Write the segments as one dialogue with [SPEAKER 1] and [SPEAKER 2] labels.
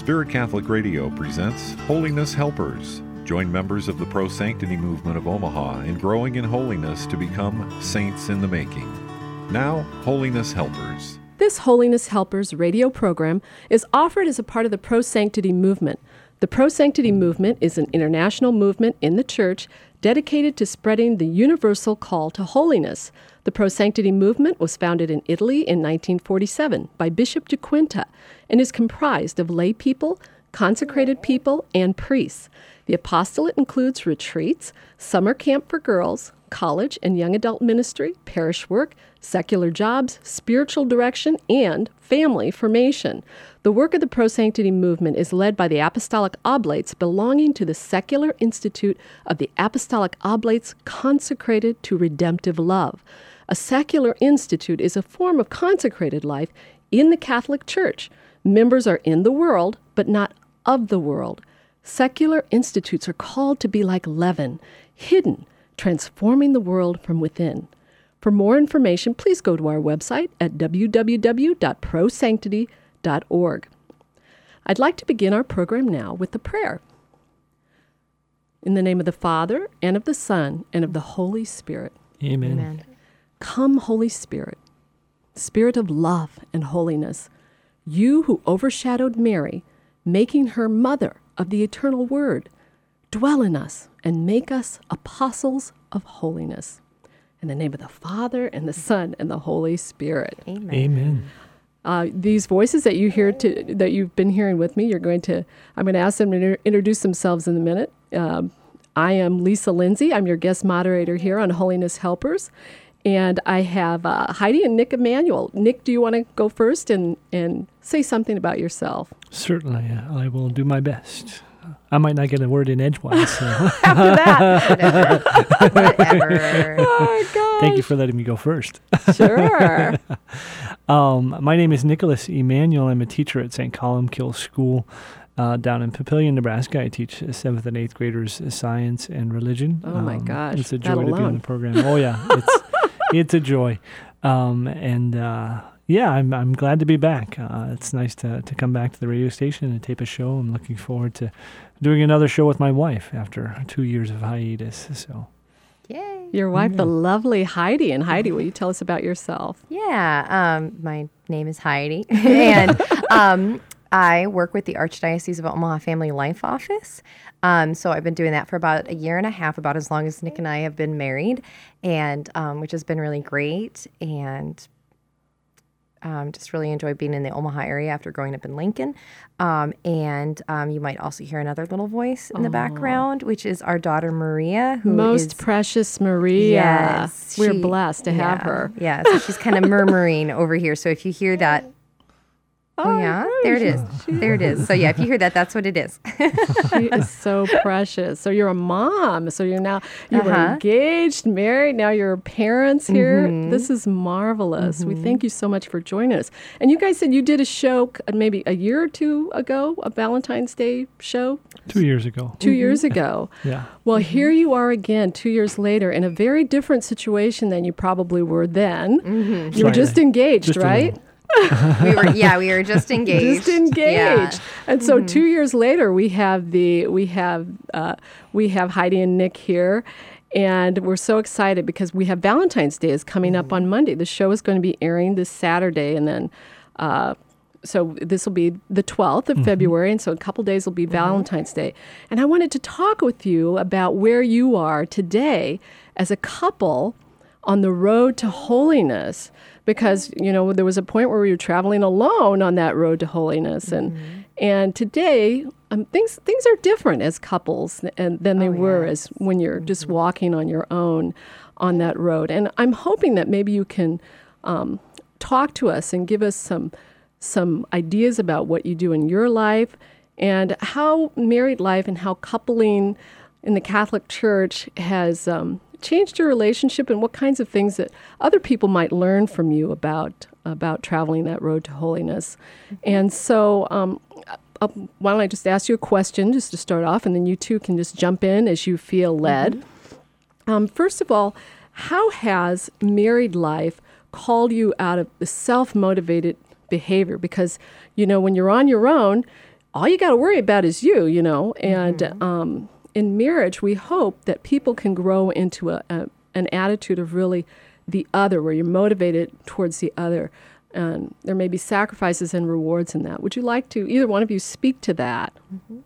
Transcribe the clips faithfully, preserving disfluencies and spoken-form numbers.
[SPEAKER 1] Spirit Catholic Radio presents Holiness Helpers. Join members of the Pro-Sanctity movement of Omaha in growing in holiness to become saints in the making. Now, Holiness Helpers.
[SPEAKER 2] This Holiness Helpers radio program is offered as a part of the Pro-Sanctity movement. The Pro-Sanctity movement is an international movement in the Church dedicated to spreading the universal call to holiness. The Pro-Sanctity movement was founded in Italy in nineteen forty-seven by Bishop de Quinta and is comprised of lay people, consecrated people, and priests. The apostolate includes retreats, summer camp for girls, college and young adult ministry, parish work, secular jobs, spiritual direction, and family formation. The work of the Pro-Sanctity movement is led by the Apostolic Oblates belonging to the Secular Institute of the Apostolic Oblates Consecrated to Redemptive Love. A secular institute is a form of consecrated life in the Catholic Church. Members are in the world, but not of the world. Secular institutes are called to be like leaven, hidden, transforming the world from within. For more information, please go to our website at w w w dot pro sanctity dot org. I'd like to begin our program now with the prayer. In the name of the Father, and of the Son, and of the Holy Spirit.
[SPEAKER 3] Amen.
[SPEAKER 2] Amen. Come, Holy Spirit, Spirit of love and holiness, you who overshadowed Mary, making her mother of the eternal Word, dwell in us and make us apostles of holiness. In the name of the Father, and the Son, and the Holy Spirit.
[SPEAKER 3] Amen. Amen.
[SPEAKER 2] Uh, these voices that you hear to, that you've been hearing with me, you're going to, I'm going to ask them to inter- introduce themselves in a minute. Um, I am Lisa Lindsay. I'm your guest moderator here on Holiness Helpers. And I have uh, Heidi and Nick Emanuel. Nick, do you want to go first and, and say something about yourself?
[SPEAKER 3] Certainly. I will do my best. I might not get a word in edgewise. So.
[SPEAKER 2] After that.
[SPEAKER 4] Whatever. Whatever.
[SPEAKER 2] Oh, gosh.
[SPEAKER 3] Thank you for letting me go first.
[SPEAKER 2] Sure.
[SPEAKER 3] um, my name is Nicholas Emanuel. I'm a teacher at Saint Columkill School uh, down in Papillion, Nebraska. I teach seventh and eighth graders science and religion.
[SPEAKER 2] Oh, my
[SPEAKER 3] um,
[SPEAKER 2] gosh.
[SPEAKER 3] It's a
[SPEAKER 2] That
[SPEAKER 3] joy to be
[SPEAKER 2] alone.
[SPEAKER 3] on the program. Oh, yeah. It's it's a joy. Um, and... Uh, Yeah, I'm I'm glad to be back. Uh, it's nice to, to come back to the radio station and tape a show. I'm looking forward to doing another show with my wife after two years of hiatus. So,
[SPEAKER 4] Yay.
[SPEAKER 2] Your wife,
[SPEAKER 3] Yeah.
[SPEAKER 2] the lovely Heidi. And Heidi, will you tell us about yourself?
[SPEAKER 4] Yeah, um, my name is Heidi, and um, I work with the Archdiocese of Omaha Family Life Office. Um, so I've been doing that for about a year and a half, about as long as Nick and I have been married, and um, which has been really great. And Um, just really enjoy being in the Omaha area after growing up in Lincoln. Um, and um, you might also hear another little voice in the background, which is our daughter Maria, who
[SPEAKER 2] Most
[SPEAKER 4] is
[SPEAKER 2] precious Maria.
[SPEAKER 4] Yes,
[SPEAKER 2] We're
[SPEAKER 4] she-
[SPEAKER 2] blessed to have
[SPEAKER 4] yeah,
[SPEAKER 2] her.
[SPEAKER 4] Yeah, so she's kind of murmuring over here. So if you hear that, oh, yeah, there it is. There it is. So yeah, if you hear that, that's what it is.
[SPEAKER 2] She is so precious. So you're a mom. So you're now, you were
[SPEAKER 4] Uh-huh.
[SPEAKER 2] engaged, married. Now you're parents here.
[SPEAKER 4] Mhm.
[SPEAKER 2] This is marvelous. We thank you so much for joining us. And you guys said you did a show c- maybe a year or two ago, a Valentine's Day show,
[SPEAKER 3] two years ago.
[SPEAKER 2] 2 years ago.
[SPEAKER 3] Yeah.
[SPEAKER 2] Well, here you are again, two years later, in a very different situation than you probably were then.
[SPEAKER 4] Mm-hmm.
[SPEAKER 2] You were
[SPEAKER 3] Right.
[SPEAKER 2] just engaged,
[SPEAKER 3] Just a
[SPEAKER 2] right?
[SPEAKER 3] little.
[SPEAKER 4] we were, yeah, we were just engaged.
[SPEAKER 2] Just engaged.
[SPEAKER 4] Yeah.
[SPEAKER 2] And so two years later, we have the we have uh, we have Heidi and Nick here, and we're so excited because we have Valentine's Day is coming up on Monday. The show is going to be airing this Saturday, and then. Uh, So this will be the twelfth of February, and so in a couple days will be Valentine's Day. And I wanted to talk with you about where you are today as a couple on the road to holiness, because, you know, there was a point where we were traveling alone on that road to holiness. And and today, um, things things are different as couples and, than they
[SPEAKER 4] Oh,
[SPEAKER 2] were
[SPEAKER 4] yes.
[SPEAKER 2] as when you're just walking on your own on that road. And I'm hoping that maybe you can um, talk to us and give us some some ideas about what you do in your life and how married life and how coupling in the Catholic Church has um, changed your relationship and what kinds of things that other people might learn from you about about traveling that road to holiness. And so um, uh, why don't I just ask you a question just to start off, and then you two can just jump in as you feel led. Mm-hmm. Um, first of all, how has married life called you out of the self-motivated behavior? Because, you know, when you're on your own, all you got to worry about is you, you know. And
[SPEAKER 4] Mm-hmm.
[SPEAKER 2] um, in marriage, we hope that people can grow into a, a an attitude of really the other, where you're motivated towards the other. And there may be sacrifices and rewards in that. Would you like to, either one of you, speak to that?
[SPEAKER 4] Mm-hmm.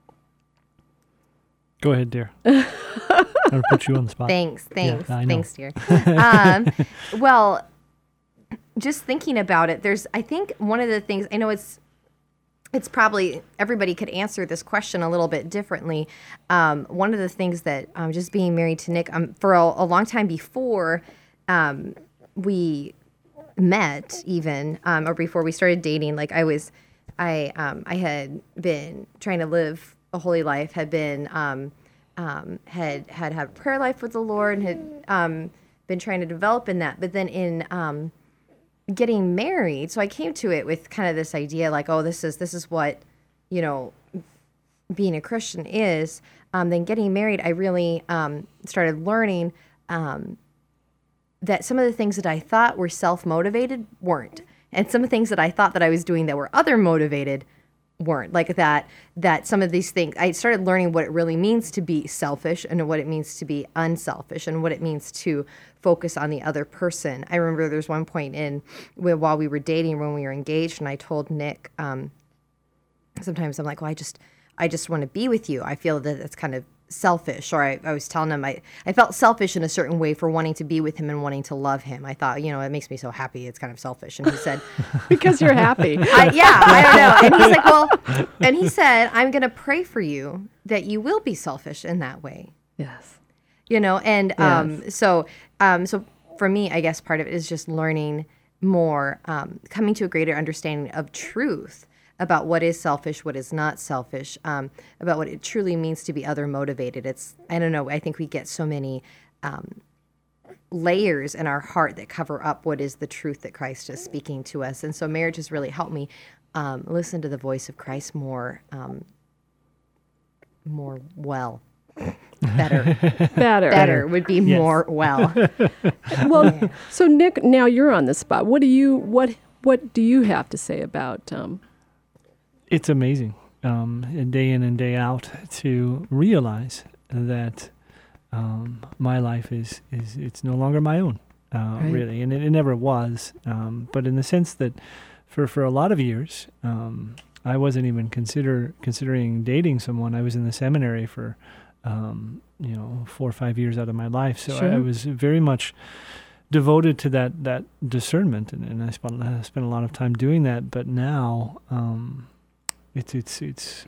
[SPEAKER 3] Go ahead, dear. I'm going to put you on the spot.
[SPEAKER 4] Thanks, thanks,
[SPEAKER 3] I know.
[SPEAKER 4] thanks, dear. um, well, just thinking about it, there's, I think one of the things, I know it's, it's probably, everybody could answer this question a little bit differently. Um, one of the things that, um, just being married to Nick, um, for a, a long time before um, we met even, um, or before we started dating, like I was, I, um, I had been trying to live a holy life, had been, um, um, had, had had a prayer life with the Lord, and had um, been trying to develop in that. But then in um, getting married, so I came to it with kind of this idea like, oh, this is, this is what, you know, being a Christian is. Um, then getting married, I really um, started learning um, that some of the things that I thought were self-motivated weren't. And some of the things that I thought that I was doing that were other motivated weren't. Like that, that some of these things, I started learning what it really means to be selfish and what it means to be unselfish and what it means to focus on the other person. I remember there's one point in while we were dating, when we were engaged, and I told Nick, um, sometimes I'm like, well, I just, I just want to be with you. I feel that it's kind of selfish. Or I, I was telling him I, I felt selfish in a certain way for wanting to be with him and wanting to love him. I thought, you know, it makes me so happy. It's kind of selfish. And he said,
[SPEAKER 2] Because you're happy.
[SPEAKER 4] I, yeah, I don't know. And he's like, well, and he said, I'm going to pray for you that you will be selfish in that way.
[SPEAKER 2] Yes.
[SPEAKER 4] You know, and um,
[SPEAKER 2] Yes.
[SPEAKER 4] so, um, so for me, I guess part of it is just learning more, um, coming to a greater understanding of truth about what is selfish, what is not selfish, um, about what it truly means to be other motivated. It's, I don't know, I think we get so many um, layers in our heart that cover up what is the truth that Christ is speaking to us. And so marriage has really helped me um, listen to the voice of Christ more, um, more well. Better.
[SPEAKER 2] Better.
[SPEAKER 4] Better would be
[SPEAKER 3] Yes.
[SPEAKER 4] more well.
[SPEAKER 2] Well, so Nick, now you're on the spot. What do you what what do you have to say about um,
[SPEAKER 3] It's amazing, um, day in and day out, to realize that um, my life is, is it's no longer my own, uh,
[SPEAKER 2] Right.
[SPEAKER 3] really, and it, it never was. Um, but in the sense that, for for a lot of years, um, I wasn't even consider considering dating someone. I was in the seminary for, um, you know, four or five years out of my life, so I, I
[SPEAKER 2] Sure.
[SPEAKER 3] was very much devoted to that that discernment, and, and I spent I spent a lot of time doing that. But now. Um, It's it's it's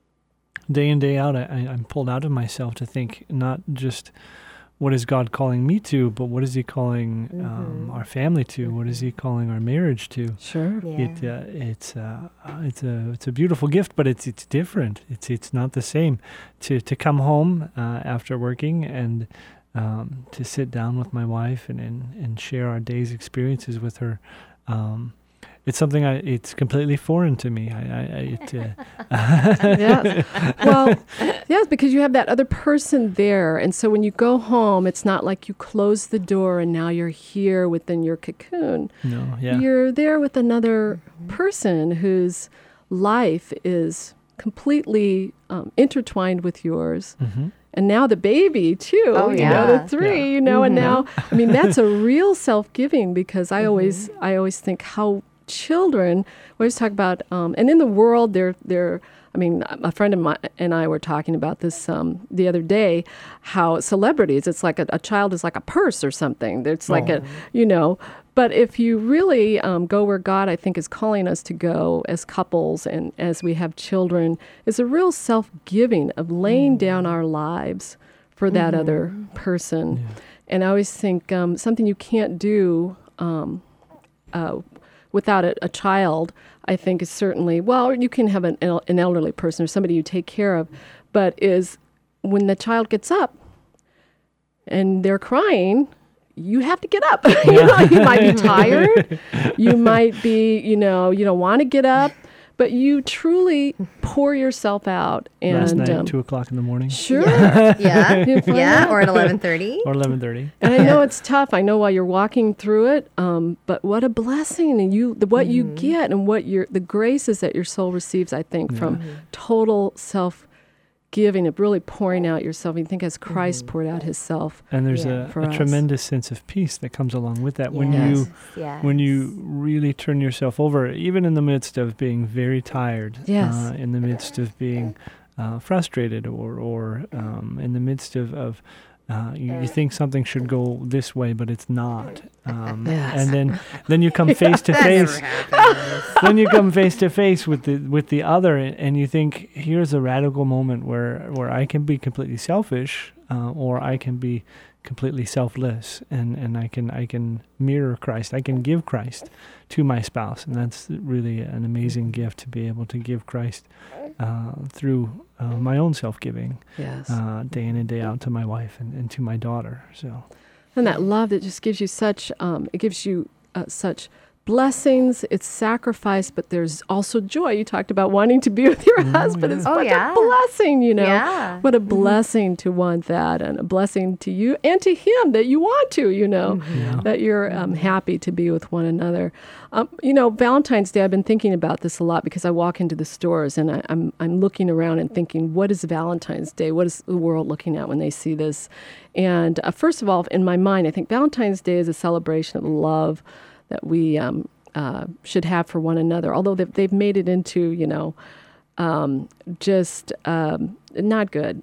[SPEAKER 3] day in, day out. I, I- I'm pulled out of myself to think not just what is God calling me to, but what is He calling um,
[SPEAKER 4] Mhm.
[SPEAKER 3] our family to? What is He calling our marriage to?
[SPEAKER 2] Sure.
[SPEAKER 4] Yeah.
[SPEAKER 3] It uh, it's uh, uh, it's a it's a beautiful gift, but it's it's different. It's it's not the same to to come home uh, after working and um, to sit down with my wife and, and and share our day's experiences with her. Um, It's something I. It's completely foreign to me. I. I, I it, uh,
[SPEAKER 2] Yes. Well, yes, because you have that other person there. And so when you go home, it's not like you close the door and now you're here within your cocoon.
[SPEAKER 3] no. Yeah.
[SPEAKER 2] You're there with another person whose life is completely um, intertwined with yours.
[SPEAKER 3] hmm
[SPEAKER 2] And now the baby, too.
[SPEAKER 4] Oh,
[SPEAKER 2] you
[SPEAKER 4] yeah.
[SPEAKER 2] know, the three,
[SPEAKER 3] Yeah.
[SPEAKER 2] you know, and
[SPEAKER 4] Mhm.
[SPEAKER 2] now, I mean, that's a real self-giving, because I always, I always think how children, we always talk about, um, and in the world, they're, they're, I mean, a friend of mine and I were talking about this um, the other day, how celebrities, it's like a, a child is like a purse or something. It's like a, you know, but if you really um, go where God, I think, is calling us to go as couples and as we have children, is a real self-giving of laying down our lives for that other person. And I always think um, something you can't do um, uh, without a, a child, I think, is certainly, well, you can have an, el- an elderly person or somebody you take care of, but is when the child gets up and they're crying, you have to get up. you know, you might be tired. You might be, you know, you don't want to get up, but you truly pour yourself out. And
[SPEAKER 3] Last night,
[SPEAKER 2] um,
[SPEAKER 3] two o'clock in the morning.
[SPEAKER 2] Sure.
[SPEAKER 4] Yeah, yeah,
[SPEAKER 2] You find
[SPEAKER 4] yeah,
[SPEAKER 2] that?
[SPEAKER 4] or at eleven thirty.
[SPEAKER 3] Or eleven thirty.
[SPEAKER 2] And I know it's tough. I know while you're walking through it, um, but what a blessing! And you, the, what
[SPEAKER 4] Mm-hmm.
[SPEAKER 2] you get, and what your the graces that your soul receives, I think, from total self-giving, of really pouring out yourself. You think as Christ
[SPEAKER 4] Mm-hmm.
[SPEAKER 2] poured out His self.
[SPEAKER 3] And there's
[SPEAKER 4] Yeah.
[SPEAKER 3] a,
[SPEAKER 2] For
[SPEAKER 3] a
[SPEAKER 2] us.
[SPEAKER 3] tremendous sense of peace that comes along with that when
[SPEAKER 4] Yes,
[SPEAKER 3] you
[SPEAKER 4] yes.
[SPEAKER 3] when you really turn yourself over, even in the midst of being very tired,
[SPEAKER 2] Yes.
[SPEAKER 3] uh, in the midst of being uh, frustrated, or or um, in the midst of, of uh, you, you think something should go this way, but it's not, um,
[SPEAKER 2] Yes.
[SPEAKER 3] and then then you come face to
[SPEAKER 4] That
[SPEAKER 3] face.
[SPEAKER 4] never happens.
[SPEAKER 3] Then you come face to face with the with the other, and, and you think, here's a radical moment where where I can be completely selfish, uh, or I can be completely selfless, and, and I can I can mirror Christ. I can give Christ to my spouse, and that's really an amazing gift, to be able to give Christ uh, through uh, my own self-giving,
[SPEAKER 2] Yes.
[SPEAKER 3] uh, day in and day out, to my wife and, and to my daughter. So
[SPEAKER 2] And that love that just gives you such, um, it gives you uh, such blessings. It's sacrifice, but there's also joy. You talked about wanting to be with your husband. It's
[SPEAKER 4] Oh,
[SPEAKER 2] what
[SPEAKER 4] yeah.
[SPEAKER 2] a blessing, you know.
[SPEAKER 4] Yeah.
[SPEAKER 2] What a blessing to want that, and a blessing to you and to him that you want to, you know,
[SPEAKER 3] Yeah.
[SPEAKER 2] that you're um, happy to be with one another. Um, you know, Valentine's Day, I've been thinking about this a lot because I walk into the stores and I, I'm I'm looking around and thinking, what is Valentine's Day? What is the world looking at when they see this? And uh, first of all, in my mind, I think Valentine's Day is a celebration of love that we um, uh, should have for one another. Although they've, they've made it into, you know, um, just um, not good.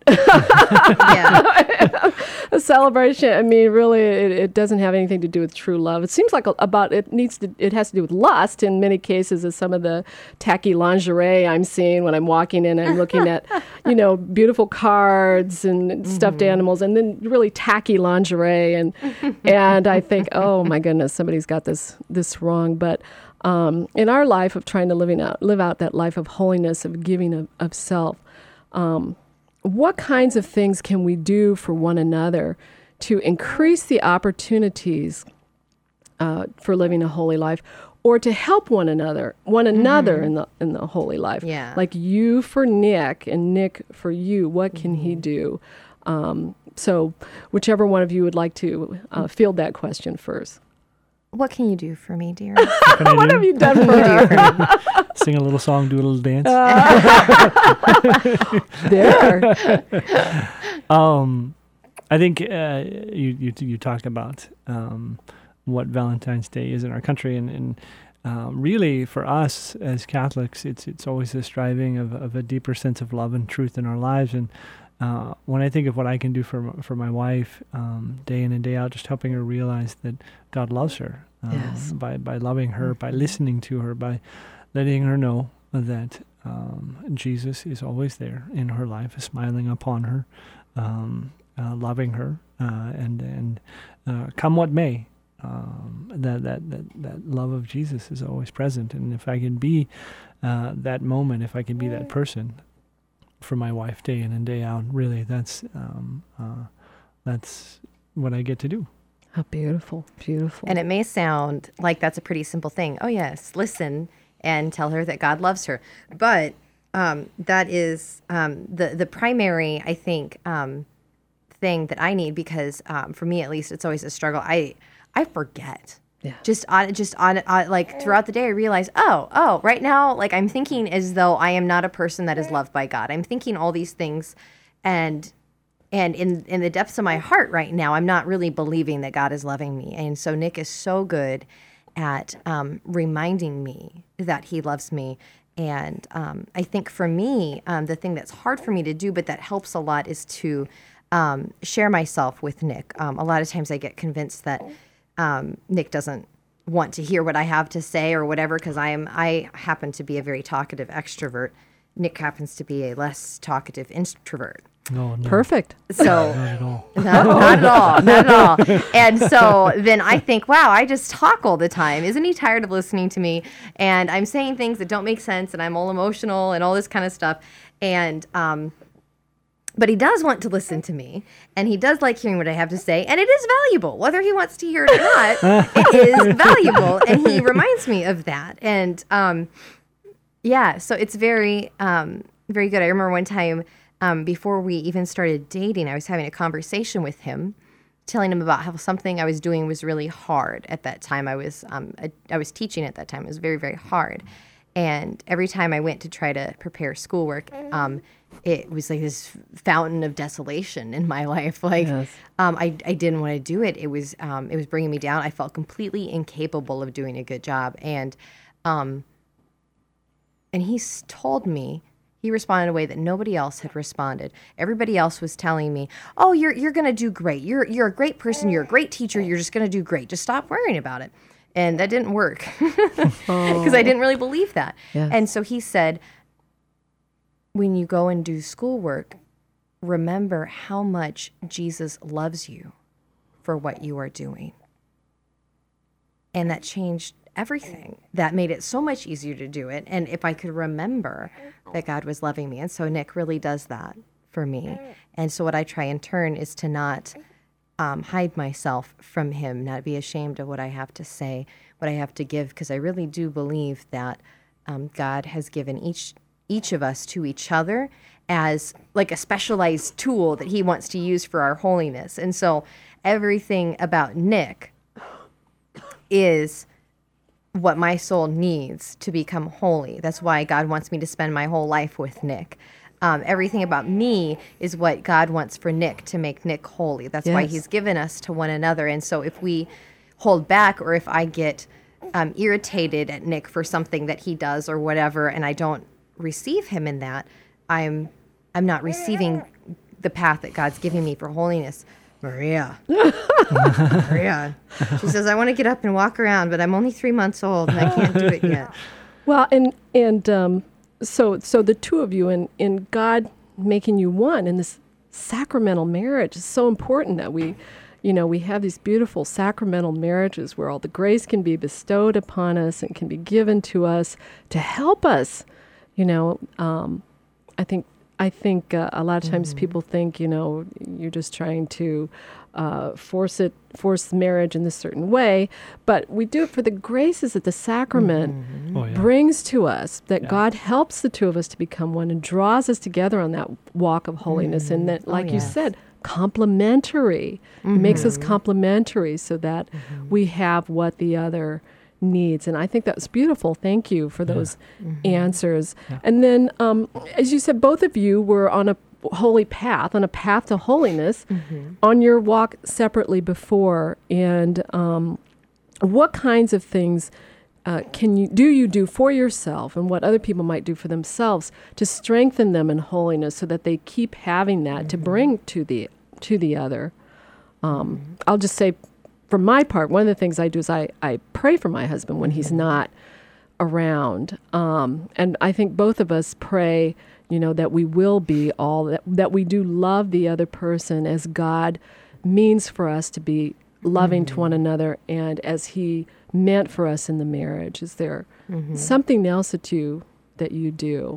[SPEAKER 4] Yeah.
[SPEAKER 2] A celebration. I mean, really, it, it doesn't have anything to do with true love. It seems like a, about it needs to. It has to do with lust in many cases. As some of the tacky lingerie I'm seeing when I'm walking in, I'm looking at, you know, beautiful cards and stuffed animals, and then really tacky lingerie, and and I think, oh my goodness, somebody's got this this wrong. But um, in our life of trying to living out live out that life of holiness, of giving of, of self. Um, What kinds of things can we do for one another to increase the opportunities uh, for living a holy life, or to help one another, one another in the in the holy life?
[SPEAKER 4] Yeah.
[SPEAKER 2] Like you for Nick and Nick for you. What can he do? Um, so, whichever one of you would like to uh, field that question first.
[SPEAKER 4] What can you do for me, dear?
[SPEAKER 3] what can I
[SPEAKER 2] What
[SPEAKER 3] do?
[SPEAKER 2] have you done for her?
[SPEAKER 3] Sing a little song, do a little dance.
[SPEAKER 2] There.
[SPEAKER 3] Um, I think uh, you, you you talked about um, what Valentine's Day is in our country, and, and uh, really for us as Catholics, it's it's always the striving of, of a deeper sense of love and truth in our lives. And uh, when I think of what I can do for m- for my wife, um, day in and day out, just helping her realize that God loves her, um,
[SPEAKER 2] Yes.
[SPEAKER 3] by by loving her, by listening to her, by letting her know that um, Jesus is always there in her life, smiling upon her, um, uh, loving her, uh, and and uh, come what may, um, that, that that that love of Jesus is always present. And if I can be uh, that moment, if I can be that person for my wife day in and day out, really, that's um, uh, that's what I get to do.
[SPEAKER 2] How beautiful, beautiful.
[SPEAKER 4] And it may sound like that's a pretty simple thing. Oh, yes, listen and tell her that God loves her. But um, that is um, the, the primary, I think, um, thing that I need, because um, for me, at least, it's always a struggle. I I forget.
[SPEAKER 2] Yeah.
[SPEAKER 4] Just on, just on, on, like throughout the day, I realize, oh, oh, right now, like I'm thinking as though I am not a person that is loved by God. I'm thinking all these things, and and in in the depths of my heart right now, I'm not really believing that God is loving me. And so Nick is so good at um, reminding me that He loves me. And um, I think for me, um, the thing that's hard for me to do, but that helps a lot, is to um, share myself with Nick. Um, a lot of times I get convinced that um, Nick doesn't want to hear what I have to say or whatever, because I am I happen to be a very talkative extrovert. Nick happens to be a less talkative introvert.
[SPEAKER 3] No, no,
[SPEAKER 2] Perfect.
[SPEAKER 4] So
[SPEAKER 3] not at all.
[SPEAKER 4] no, not at all, not at all. And so then I think, wow, I just talk all the time. Isn't he tired of listening to me? And I'm saying things that don't make sense, and I'm all emotional and all this kind of stuff. And um, but he does want to listen to me, and he does like hearing what I have to say, and it is valuable. Whether he wants to hear it or not, it is valuable. And he reminds me of that. And um, Yeah, so it's very, um, very good. I remember one time um, before we even started dating, I was having a conversation with him, telling him about how something I was doing was really hard at that time. I was, um, I, I was teaching at that time. It was very, very hard. And every time I went to try to prepare schoolwork, um, it was like this fountain of desolation in my life. Like,
[SPEAKER 2] Yes.
[SPEAKER 4] um, I, I didn't want to do it. It was, um, it was bringing me down. I felt completely incapable of doing a good job. And, um, and he s- told me, he responded in a way that nobody else had responded. Everybody else was telling me, "Oh, you're you're gonna do great. You're you're a great person. You're a great teacher. You're just gonna do great. Just stop worrying about it." And that didn't work because I didn't really believe that.
[SPEAKER 2] Yes.
[SPEAKER 4] And so he said, "When you go and do schoolwork, remember how much Jesus loves you for what you are doing." And that changed everything. That made it so much easier to do it. And if I could remember that God was loving me. And so Nick really does that for me. And so what I try in turn is to not um, hide myself from him, not be ashamed of what I have to say, what I have to give, because I really do believe that um, God has given each each of us to each other as like a specialized tool that he wants to use for our holiness. And so everything about Nick is what my soul needs to become holy. That's why God wants me to spend my whole life with Nick. Um, everything about me is what God wants for Nick to make Nick holy. That's why
[SPEAKER 2] Yes.
[SPEAKER 4] he's given us to one another. And so if we hold back, or if I get um, irritated at Nick for something that he does or whatever, and I don't receive him in that, I'm I'm not receiving the path that God's giving me for holiness. Maria. Maria. She says, "I want to get up and walk around, but I'm only three months old and I can't do it yet."
[SPEAKER 2] Well, and and um, so so the two of you and in God making you one in this sacramental marriage is so important that we, you know, we have these beautiful sacramental marriages where all the grace can be bestowed upon us and can be given to us to help us. You know, um, I think I think uh, a lot of times
[SPEAKER 4] Mm-hmm.
[SPEAKER 2] people think, you know, you're just trying to uh, force it, force marriage in this certain way, but we do it for the graces that the sacrament
[SPEAKER 4] Mm-hmm.
[SPEAKER 3] Oh, yeah.
[SPEAKER 2] brings to us, that
[SPEAKER 3] Yeah.
[SPEAKER 2] God helps the two of us to become one and draws us together on that walk of holiness. And that, like you
[SPEAKER 4] yes.
[SPEAKER 2] said, complementary, It makes us complementary so that we have what the other needs. And I think that's beautiful. Thank you for those answers.
[SPEAKER 3] Yeah.
[SPEAKER 2] And then, um, as you said, both of you were on a holy path, on a path to holiness, on your walk separately before. And um, what kinds of things uh, can you do you do for yourself, and what other people might do for themselves to strengthen them in holiness, so that they keep having that to bring to the to the other? Um, I'll just say, for my part, one of the things I do is I, I pray for my husband when he's not around. Um, and I think both of us pray, you know, that we will be all, that, that we do love the other person as God means for us to be loving to one another, and as he meant for us in the marriage. Is there something else that you, that you do?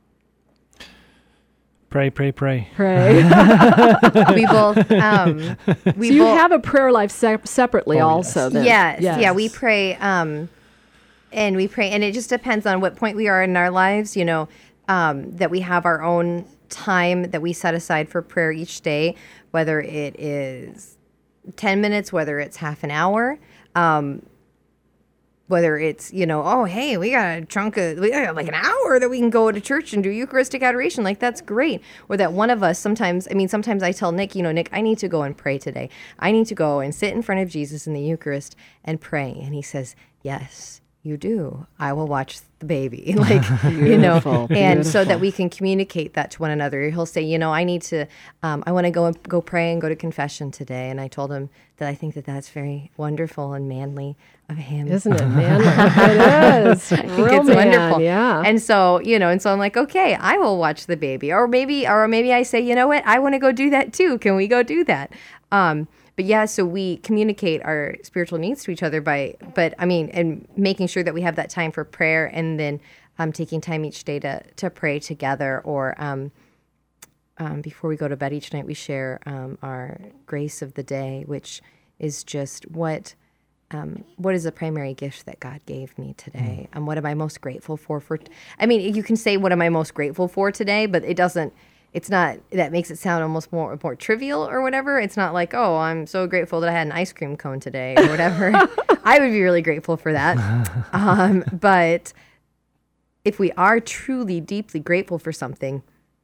[SPEAKER 3] Pray, pray, pray.
[SPEAKER 2] Pray.
[SPEAKER 4] We both, um, we
[SPEAKER 2] So you
[SPEAKER 4] both,
[SPEAKER 2] have a prayer life se- separately
[SPEAKER 3] Oh,
[SPEAKER 2] also
[SPEAKER 3] yes.
[SPEAKER 2] then?
[SPEAKER 4] yes, yeah, we pray, um, and we pray, and it just depends on what point we are in our lives, you know, um, that we have our own time that we set aside for prayer each day, whether it is ten minutes, whether it's half an hour, um, whether it's, you know, oh, hey, we got a chunk of, we got like an hour that we can go to church and do Eucharistic adoration. Like, that's great. Or that one of us sometimes, I mean, sometimes I tell Nick, you know, Nick, I need to go and pray today. I need to go and sit in front of Jesus in the Eucharist and pray. And he says, yes, you do. I will watch the baby. Like, you know,
[SPEAKER 2] Beautiful,
[SPEAKER 4] and so that
[SPEAKER 2] beautiful.
[SPEAKER 4] we can communicate that to one another. He'll say, you know, I need to, um, I want to go and go pray and go to confession today. And I told him that I think that that's very wonderful and manly of him.
[SPEAKER 2] Isn't it manly? It is.
[SPEAKER 4] I think
[SPEAKER 2] Real
[SPEAKER 4] it's
[SPEAKER 2] man,
[SPEAKER 4] wonderful.
[SPEAKER 2] Yeah.
[SPEAKER 4] And so, you know, and so I'm like, okay, I will watch the baby. Or maybe, or maybe I say, you know what, I want to go do that too. Can we go do that? Um, but yeah, so we communicate our spiritual needs to each other by, but I mean, and making sure that we have that time for prayer, and then um, taking time each day to, to pray together, or um, um, before we go to bed each night, we share um, our grace of the day, which is just what um, what is the primary gift that God gave me today? And what am I most grateful for? For t- I mean, you can say, what am I most grateful for today? But it doesn't, it's not, that makes it sound almost more, more trivial or whatever. It's not like, oh, I'm so grateful that I had an ice cream cone today or whatever. I would be really grateful for that. Um, but if we are truly, deeply grateful for something,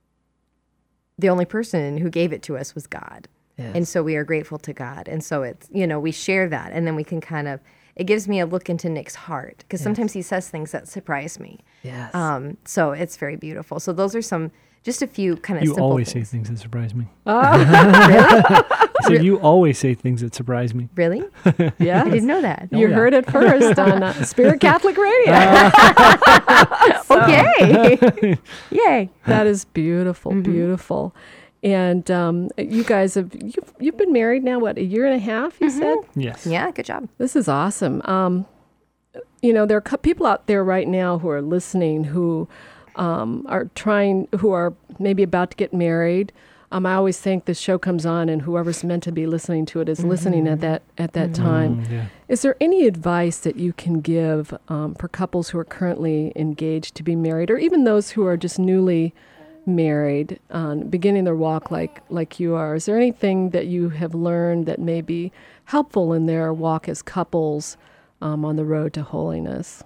[SPEAKER 4] the only person who gave it to us was God. Yes. And so we are grateful to God. And so it's, you know, we share that. And then we can kind of, it gives me a look into Nick's heart. Because yes. sometimes he says things that surprise me.
[SPEAKER 2] Yes.
[SPEAKER 4] Um, so it's very beautiful. So those are some, just a few kind of
[SPEAKER 3] you
[SPEAKER 4] simple
[SPEAKER 3] always
[SPEAKER 4] things.
[SPEAKER 3] say things that surprise me.
[SPEAKER 4] Oh, really?
[SPEAKER 3] I said, you always say things that surprise me.
[SPEAKER 4] Really?
[SPEAKER 2] Yeah.
[SPEAKER 4] I didn't know that.
[SPEAKER 2] You
[SPEAKER 3] Oh, yeah.
[SPEAKER 2] heard it first on uh, Spirit Catholic Radio.
[SPEAKER 4] So. Okay. Yay.
[SPEAKER 2] That is beautiful,
[SPEAKER 4] Mm-hmm.
[SPEAKER 2] beautiful. And um, you guys have, you've, you've been married now, what, a year and a half, you
[SPEAKER 4] Mm-hmm.
[SPEAKER 2] said?
[SPEAKER 3] Yes.
[SPEAKER 4] Yeah, good job.
[SPEAKER 2] This is awesome. Um, you know, there are cou- people out there right now who are listening who um, are trying, who are maybe about to get married. Um, I always think the show comes on and whoever's meant to be listening to it is mm-hmm. listening at that at that mm-hmm. time.
[SPEAKER 3] Mm, yeah.
[SPEAKER 2] Is there any advice that you can give um, for couples who are currently engaged to be married, or even those who are just newly married, um, beginning their walk like like you are? Is there anything that you have learned that may be helpful in their walk as couples um, on the road to holiness?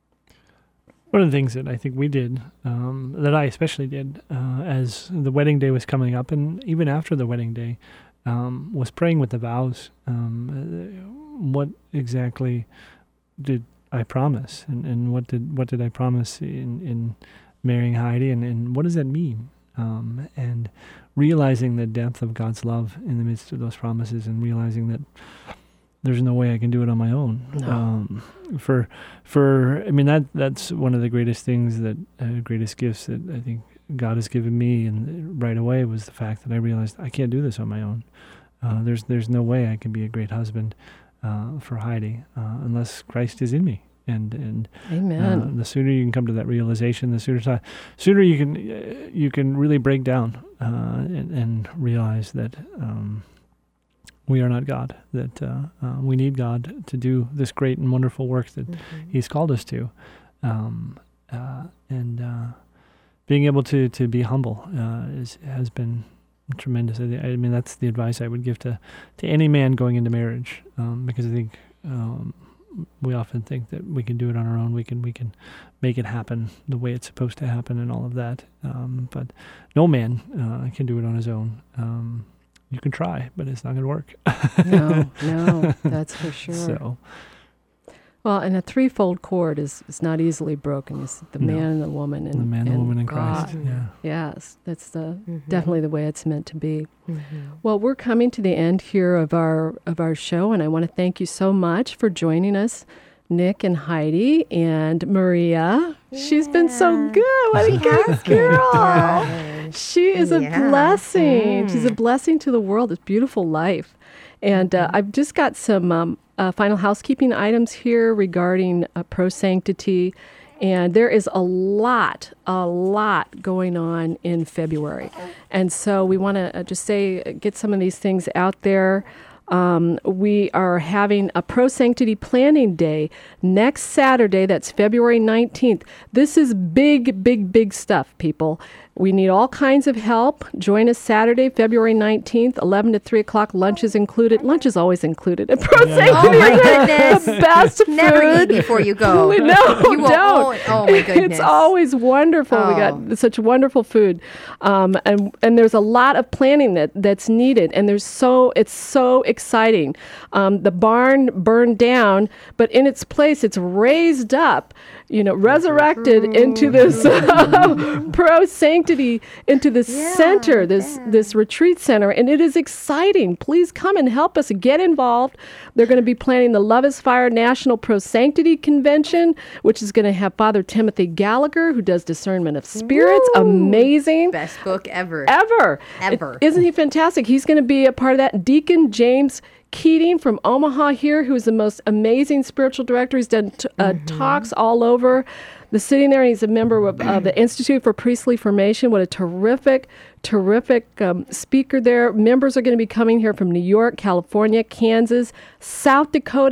[SPEAKER 3] One of the things that I think we did, um, that I especially did, uh, as the wedding day was coming up, and even after the wedding day, um, was praying with the vows. Um, uh, what exactly did I promise, and, and what did what did I promise in, in marrying Heidi, and, and what does that mean? Um, and realizing the depth of God's love in the midst of those promises, and realizing that there's no way I can do it on my own.
[SPEAKER 2] No.
[SPEAKER 3] Um, for, for I mean, that that's one of the greatest things, that uh, greatest gifts that I think God has given me, and right away was the fact that I realized I can't do this on my own. Uh, there's there's no way I can be a great husband uh, for Heidi uh, unless Christ is in me. And and
[SPEAKER 2] Amen.
[SPEAKER 3] Uh, the sooner you can come to that realization, the sooner time, sooner you can uh, you can really break down uh, and, and realize that. Um, We are not God, that uh, uh, we need God to do this great and wonderful work that mm-hmm. He's called us to. Um, uh, and uh, being able to, to be humble uh, is, has been tremendous. I, th- I mean, that's the advice I would give to, to any man going into marriage, um, because I think um, we often think that we can do it on our own. We can we can make it happen the way it's supposed to happen and all of that. Um, but no man uh, can do it on his own. Um, You can try, but it's not going to work.
[SPEAKER 2] No, no, that's for sure.
[SPEAKER 3] So,
[SPEAKER 2] well, and a threefold cord is, is not easily broken. It's the
[SPEAKER 3] No.
[SPEAKER 2] man and the woman and
[SPEAKER 3] the man, the
[SPEAKER 2] and
[SPEAKER 3] woman, and
[SPEAKER 2] God.
[SPEAKER 3] Christ. Yeah.
[SPEAKER 2] Yes, that's the
[SPEAKER 4] Mm-hmm.
[SPEAKER 2] definitely the way it's meant to be.
[SPEAKER 4] Mm-hmm.
[SPEAKER 2] Well, we're coming to the end here of our of our show, and I want to thank you so much for joining us, Nick and Heidi and Maria. Yeah. She's been so good. What a good girl. She is a
[SPEAKER 4] Yeah.
[SPEAKER 2] blessing.
[SPEAKER 4] Mm.
[SPEAKER 2] She's a blessing to the world. It's a beautiful life. And uh, I've just got some um, uh, final housekeeping items here regarding uh, Pro Sanctity. And there is a lot, a lot going on in February. And so we want to uh, just say, get some of these things out there. Um, we are having a Pro Sanctity Planning Day next Saturday. That's February nineteenth. This is big, big, big stuff, people. We need all kinds of help. Join us Saturday, February nineteenth, eleven to three o'clock. Lunch is included. Lunch is always included at Pro
[SPEAKER 3] Yeah.
[SPEAKER 2] Sanctity.
[SPEAKER 4] Oh, my goodness.
[SPEAKER 2] The best food.
[SPEAKER 4] Never eat before you go.
[SPEAKER 2] No,
[SPEAKER 4] you will
[SPEAKER 2] don't.
[SPEAKER 4] own- oh, my goodness.
[SPEAKER 2] It's always wonderful. We
[SPEAKER 4] Oh.
[SPEAKER 2] got such wonderful food. Um, and, and there's a lot of planning that, that's needed. And there's so, it's so exciting. Um, the barn burned down, but in its place, it's raised up, you know, resurrected into this uh, Pro Sanctity, into this
[SPEAKER 4] Yeah,
[SPEAKER 2] center, this
[SPEAKER 4] yeah.
[SPEAKER 2] this retreat center, and it is exciting. Please come and help us get involved. They're going to be planning the Love is Fire National Pro Sanctity Convention, which is going to have Father Timothy Gallagher, who does discernment of spirits.
[SPEAKER 4] Woo!
[SPEAKER 2] Amazing.
[SPEAKER 4] Best book ever.
[SPEAKER 2] Ever.
[SPEAKER 4] Ever.
[SPEAKER 2] It- isn't he fantastic? He's going to be a part of that. Deacon James Keating from Omaha here, who is the most amazing spiritual director. He's done t- uh,
[SPEAKER 4] Mm-hmm.
[SPEAKER 2] talks all over the city there. He's a member of uh, the Institute for Priestly Formation. What a terrific, terrific um, speaker there. Members are going to be coming here from New York, California, Kansas, South Dakota,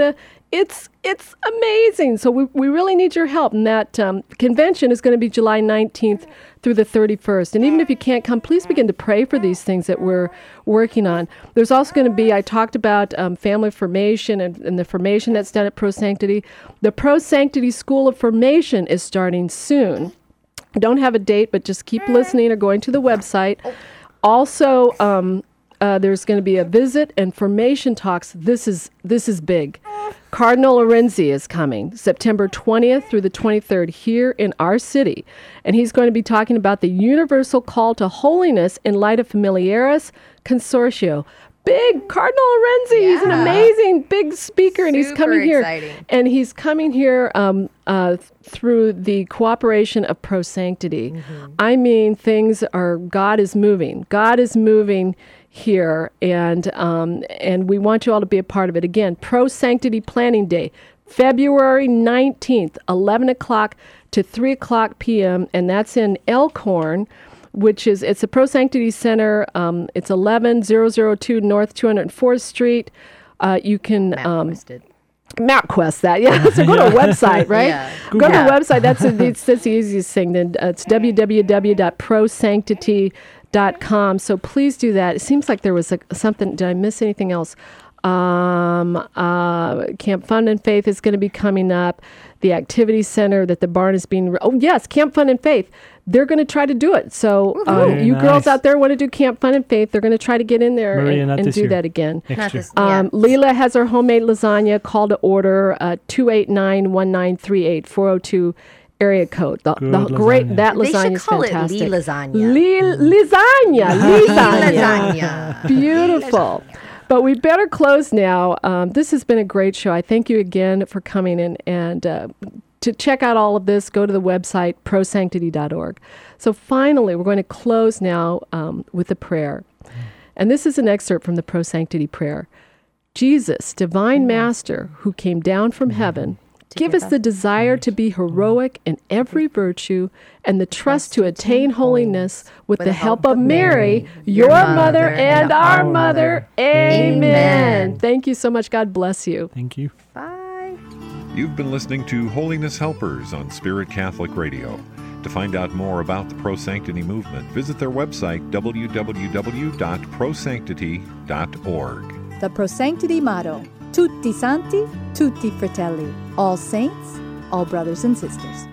[SPEAKER 2] it's it's amazing. So we, we really need your help. And that um, convention is going to be July nineteenth through the thirty-first. And even if you can't come, please begin to pray for these things that we're working on. There's also going to be, I talked about um, family formation and, and the formation that's done at Pro Sanctity. The Pro Sanctity School of Formation is starting soon. I don't have a date, but just keep listening or going to the website. Also, um, uh, there's going to be a visit and formation talks. This is this is big. Cardinal Lorenzi is coming September twentieth through the twenty-third here in our city. And he's going to be talking about the universal call to holiness in light of Familiaris Consortio. Big Cardinal Lorenzi. Yeah. He's an amazing big speaker, and
[SPEAKER 4] Super
[SPEAKER 2] he's coming here.
[SPEAKER 4] Exciting.
[SPEAKER 2] And he's coming here um, uh, through the cooperation of Pro Sanctity. Mm-hmm. I mean, things are, God is moving. God is moving here, and um, and we want you all to be a part of it. Again, Pro Sanctity Planning Day, February nineteenth, eleven o'clock to three o'clock p.m., and that's in Elkhorn, which is, it's a Pro Sanctity Center. Um, it's eleven thousand two North two hundred fourth Street. Uh, you can... Um, MapQuest that, yeah. So go to a website, right? Yeah. Go to
[SPEAKER 4] yeah.
[SPEAKER 2] a website. That's, a, it's, that's the easiest thing. Then uh, it's w w w dot pro sanctity dot com. So please do that. It seems like there was a, something. Did I miss anything else? Um, uh, Camp Fun and Faith is going to be coming up. The activity center that the barn is being. Re- oh yes, Camp Fun and Faith. They're going to try to do it. So um, you
[SPEAKER 3] nice.
[SPEAKER 2] girls out there want to do Camp Fun and Faith, they're going to try to get in there
[SPEAKER 3] Maria,
[SPEAKER 2] and, and do
[SPEAKER 3] year.
[SPEAKER 2] that again.
[SPEAKER 3] Next year.
[SPEAKER 4] This, yeah.
[SPEAKER 2] Um, Leela has her homemade lasagna. Call to order uh, two eight nine, one nine three eight, four oh two area code. The,
[SPEAKER 3] Good
[SPEAKER 2] the great
[SPEAKER 3] lasagna.
[SPEAKER 2] that
[SPEAKER 4] They should
[SPEAKER 2] lasagna is
[SPEAKER 4] call
[SPEAKER 2] fantastic.
[SPEAKER 4] it Lee lasagna.
[SPEAKER 2] Lee lasagna. Lee lasagna.
[SPEAKER 4] Lasagna.
[SPEAKER 2] Beautiful. But we better close now. Um, this has been a great show. I thank you again for coming in. And uh, to check out all of this, go to the website, pro sanctity dot org. So finally, we're going to close now um, with a prayer. And this is an excerpt from the Pro Sanctity prayer. Jesus, divine master, who came down from heaven, give us the desire to be heroic in every virtue and the trust to attain holiness with the help of Mary, your mother and our mother. Amen. Thank you so much. God bless you.
[SPEAKER 3] Thank you.
[SPEAKER 4] Bye.
[SPEAKER 1] You've been listening to Holiness Helpers on Spirit Catholic Radio. To find out more about the Pro Sanctity movement, visit their website, w w w dot pro sanctity dot org.
[SPEAKER 5] The Pro Sanctity motto, Tutti Santi, Tutti Fratelli, all saints, all brothers and sisters.